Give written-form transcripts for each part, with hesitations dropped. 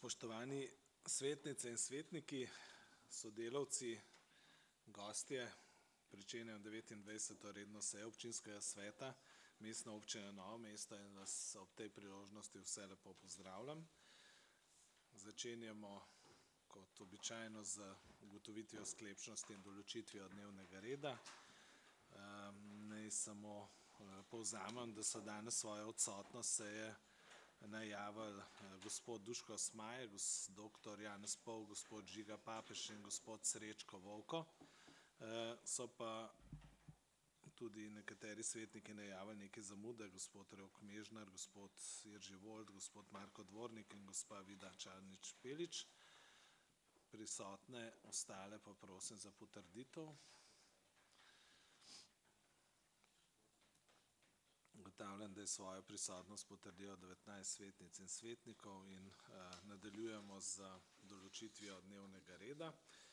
Spoštovani svetnice in svetniki, sodelavci, gostje, pričenjam 29. redno sejo občinskega sveta Mestne občine Novo mesto in vas ob tej priložnosti vse lepo pozdravljam. Začenjamo kot običajno z ugotovitvijo sklepčnosti in določitvijo dnevnega reda. Naj samo povzamem, da so danes svojo odsotnost seje najavili gospod Duško Smaje, doktor Janez Pol, gospod Žiga Papež in gospod Srečko Vovko. So pa tudi nekateri svetniki najavili neke zamude, gospod Rok Mežnar, gospod Jerži Volt, gospod Marko Dvornik in gospa Vida Čadonič Špelič. Prisotne ostale pa prosim za potrditev. Ugotavljam, da je svojo prisotnost potrdilo 19 svetnic in svetnikov in nadaljujemo z določitvijo dnevnega reda.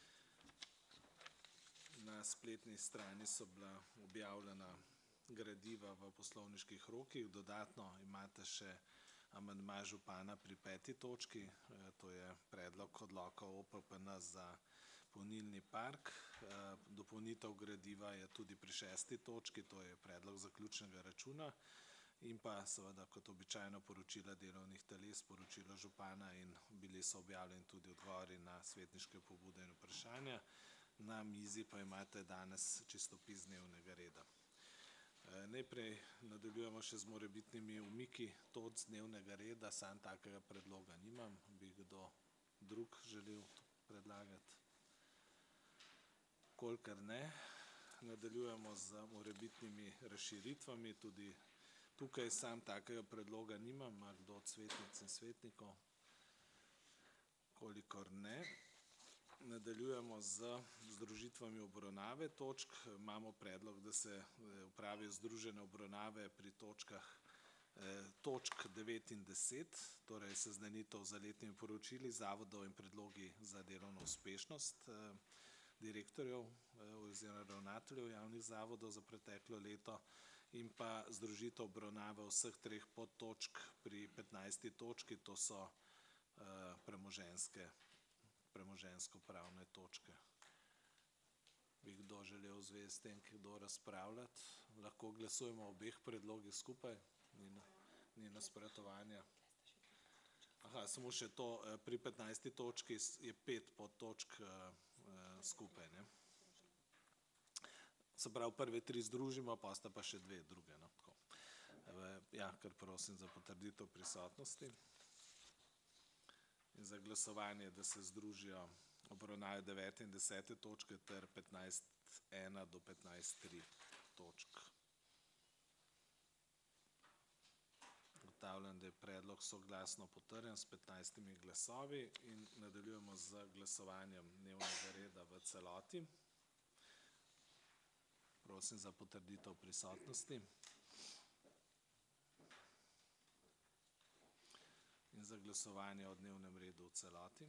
Na spletni strani so bila objavljena gradiva v poslovniških rokih, dodatno imate še amandma župana pri 5. točki, to je predlog odloka o OPPN za polnilni park. Dopolnitev gradiva je tudi pri 6. točki, to je predlog zaključnega računa in pa seveda kot običajno poročila delovnih teles, poročilo župana in bili so objavljeni tudi odgovori na svetniške pobude in vprašanja. Na mizi pa imate danes čistopis dnevnega reda. Najprej nadaljujemo še z morebitnimi umiki točk dnevnega reda, sam takega predloga nimam. Bi kdo drug želel predlagati? Kolikor ne, nadaljujemo z morebitnimi razširitvami, tudi tukaj sam takega predloga nimam. Ima kdo od svetnic in svetnikov? Kolikor ne, nadaljujemo z združitvami obravnave točk. Imamo predlog, da se opravijo združene obravnave pri točkah točk 9 in 10, torej seznanitev z letnimi poročili zavodov in predlogi za delovno uspešnost direktorjev oziroma ravnateljev javnih zavodov za preteklo leto in pa združitev obravnave vseh treh podtočk pri 15. točki, to so premoženjsko-pravne točke. Bi kdo želel v zvezi s tem kdo razpravljati? Lahko glasujemo o obeh predlogih skupaj? Ni nasprotovanja? Samo še to, pri 15. točki je 5 podtočk skupaj, ne? Se pravi, prve 3 združimo, pol sta pa še 2 druge, no, tako. Ja, kar prosim za potrditev prisotnosti. In za glasovanje, da se združijo obravnave 9. in 10. točke ter 15.1 do 15.3 točk. Ugotavljam, da je predlog soglasno potrjen s 15 glasovi in nadaljujemo z glasovanjem dnevnega reda v celoti. Prosim za potrditev prisotnosti. In za glasovanje o dnevnem redu v celoti.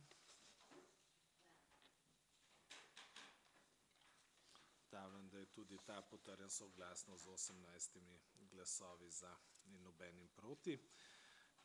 Ugotavljam, da je tudi ta potrjen soglasno z 18 glasovi za in nobenim proti.